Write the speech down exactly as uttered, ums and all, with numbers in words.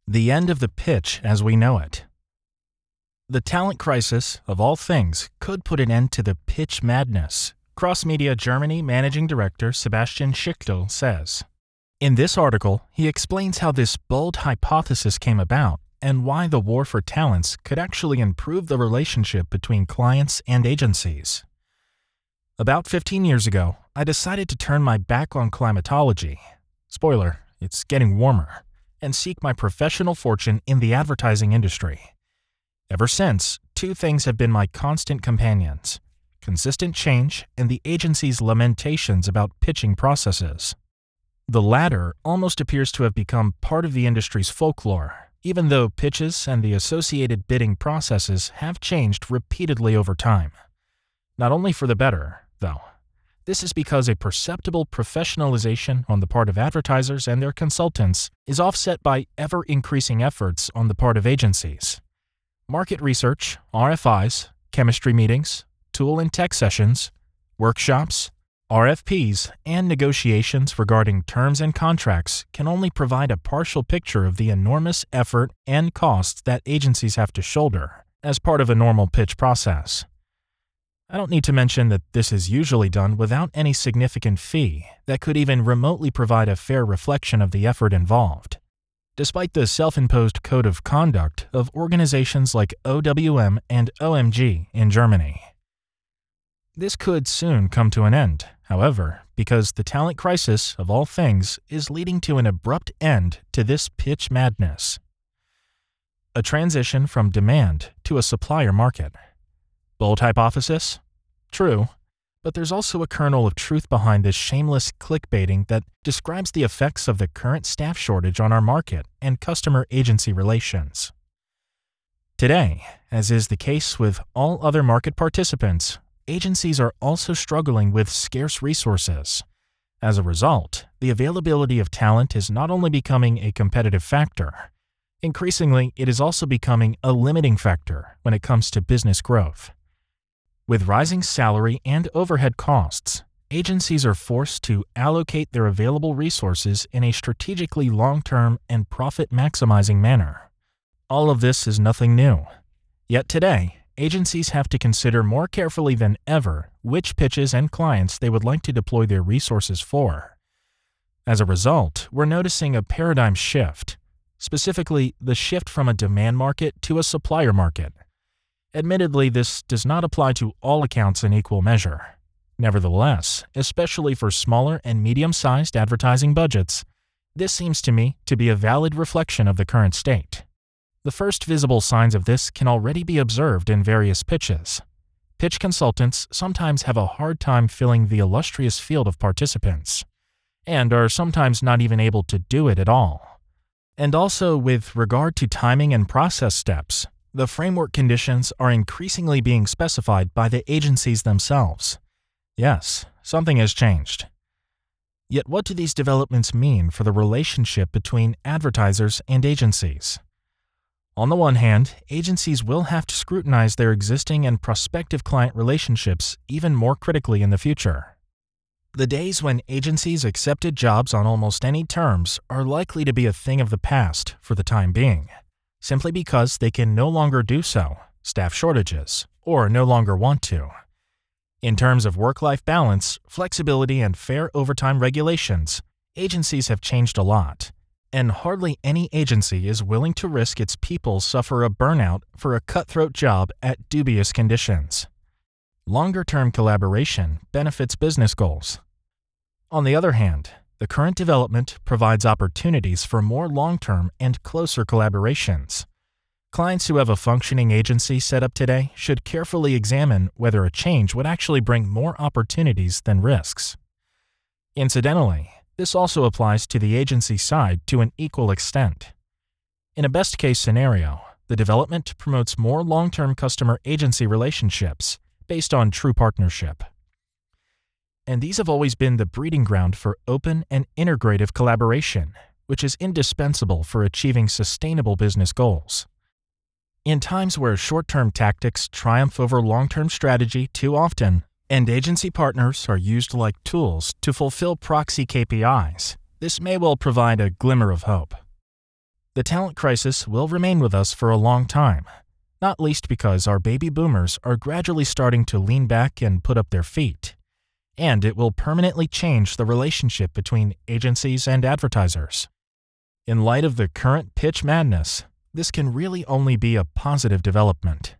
The end of the pitch as we know it. The talent crisis, of all things, could put an end to the pitch madness, Cross Media Germany Managing Director Sebastian Schichtel says. In this article, he explains how this bold hypothesis came about and why the war for talents could actually improve the relationship between clients and agencies. About fifteen years ago, I decided to turn my back on climatology. Spoiler, it's getting warmer. And seek my professional fortune in the advertising industry. Ever since, two things have been my constant companions: consistent change and the agency's lamentations about pitching processes. The latter almost appears to have become part of the industry's folklore, even though pitches and the associated bidding processes have changed repeatedly over time. Not only for the better, though. This is because a perceptible professionalization on the part of advertisers and their consultants is offset by ever-increasing efforts on the part of agencies. Market research, R F Is, chemistry meetings, tool and tech sessions, workshops, R F Ps, and negotiations regarding terms and contracts can only provide a partial picture of the enormous effort and costs that agencies have to shoulder as part of a normal pitch process. I don't need to mention that this is usually done without any significant fee that could even remotely provide a fair reflection of the effort involved, despite the self-imposed code of conduct of organizations like O W M and O M G in Germany. This could soon come to an end, however, because the talent crisis, of all things, is leading to an abrupt end to this pitch madness. A transition from demand to a supplier market. Bold hypothesis? True, but there's also a kernel of truth behind this shameless clickbaiting that describes the effects of the current staff shortage on our market and customer-agency relations. Today, as is the case with all other market participants, agencies are also struggling with scarce resources. As a result, the availability of talent is not only becoming a competitive factor, increasingly it is also becoming a limiting factor when it comes to business growth. With rising salary and overhead costs, agencies are forced to allocate their available resources in a strategically long-term and profit-maximizing manner. All of this is nothing new. Yet today, agencies have to consider more carefully than ever which pitches and clients they would like to deploy their resources for. As a result, we're noticing a paradigm shift, specifically the shift from a demand market to a supplier market. Admittedly, this does not apply to all accounts in equal measure. Nevertheless, especially for smaller and medium-sized advertising budgets, this seems to me to be a valid reflection of the current state. The first visible signs of this can already be observed in various pitches. Pitch consultants sometimes have a hard time filling the illustrious field of participants, and are sometimes not even able to do it at all. And also, with regard to timing and process steps, the framework conditions are increasingly being specified by the agencies themselves. Yes, something has changed. Yet what do these developments mean for the relationship between advertisers and agencies? On the one hand, agencies will have to scrutinize their existing and prospective client relationships even more critically in the future. The days when agencies accepted jobs on almost any terms are likely to be a thing of the past for the time being, simply because they can no longer do so, staff shortages, or no longer want to. In terms of work-life balance, flexibility, and fair overtime regulations, agencies have changed a lot, and hardly any agency is willing to risk its people suffer a burnout for a cutthroat job at dubious conditions. Longer-term collaboration benefits business goals. On the other hand, the current development provides opportunities for more long-term and closer collaborations. Clients who have a functioning agency set up today should carefully examine whether a change would actually bring more opportunities than risks. Incidentally, this also applies to the agency side to an equal extent. In a best-case scenario, the development promotes more long-term customer-agency relationships based on true partnership. And these have always been the breeding ground for open and integrative collaboration, which is indispensable for achieving sustainable business goals. In times where short-term tactics triumph over long-term strategy too often, and agency partners are used like tools to fulfill proxy K P Is, this may well provide a glimmer of hope. The talent crisis will remain with us for a long time, not least because our baby boomers are gradually starting to lean back and put up their feet, and it will permanently change the relationship between agencies and advertisers. In light of the current pitch madness, this can really only be a positive development.